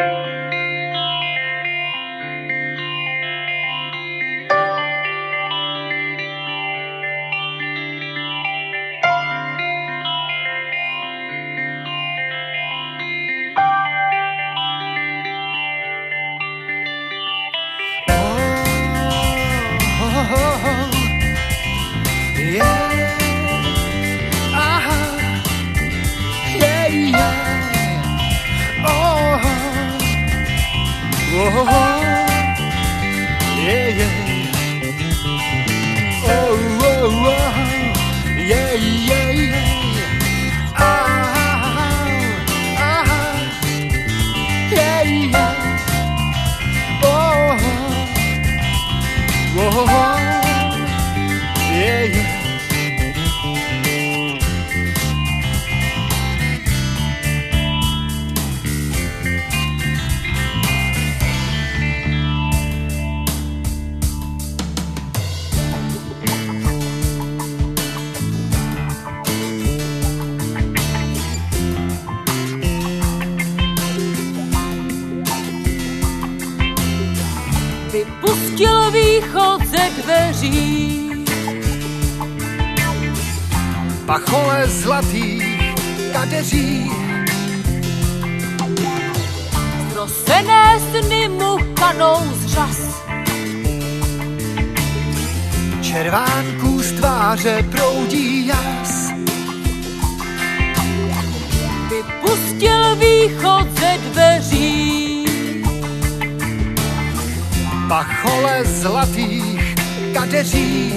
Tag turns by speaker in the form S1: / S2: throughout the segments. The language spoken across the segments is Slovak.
S1: Vypustil východ ze dveří,
S2: pachole zlatých kadeří,
S1: zrosené sny mu kanou z řas.
S2: červánků z tváře proudí jas.
S1: Vypustil východ ze dveří,
S2: pachole zlatých kadeří,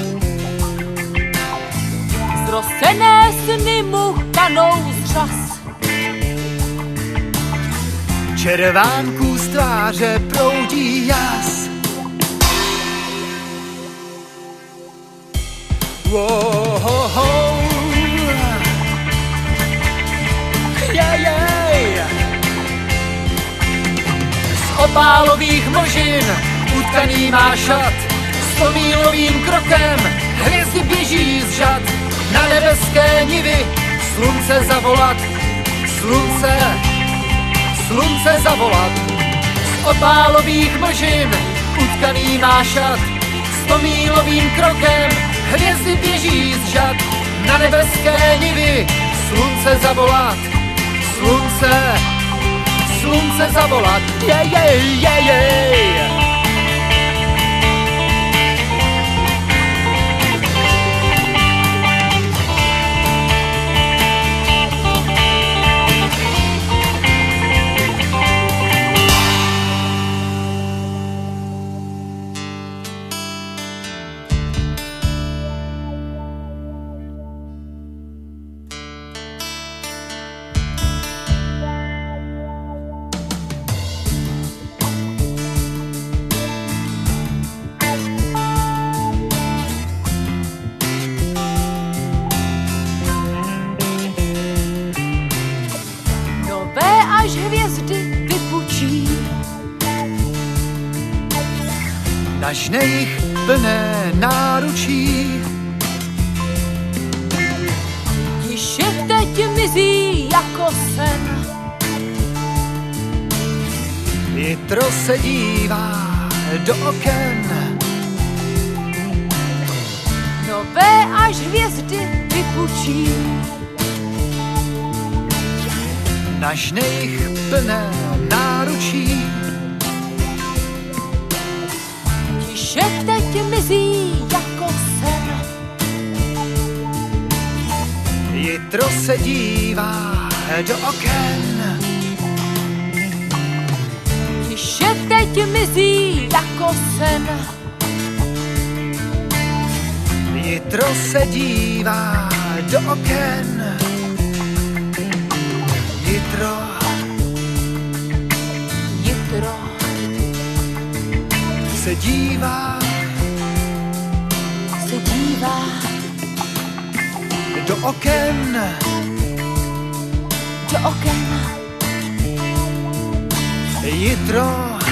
S1: zrosené sny mu kanou z řas.
S2: červánků z tváře proudí jas. Wow, z opálových možin utkaný má šat, 100mílovým krokem hvězdy běží z řad. Na nebeské nivy slunce zavolat, slunce zavolat. Z opálových možin utkaný má šat, 100mílovým krokem hvězdy běží z řad. Na nebeské nivy slunce zavolat, slunce zavolat.
S1: Až hvězdy vypučí,
S2: nažne jich plné náručí.
S1: tiše teď mizí jako sen.
S2: Jitro se dívá do oken,
S1: Nové až hvězdy vypučí,
S2: nažne jich plné náručí.
S1: tiše teď mizí jako sen.
S2: Jitro se dívá do oken,
S1: tiše teď mizí jako sen.
S2: Jitro se dívá do oken, jitro se dívá do oken, jitro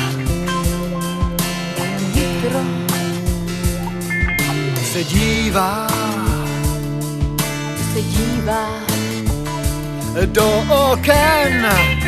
S2: se dívá do oken.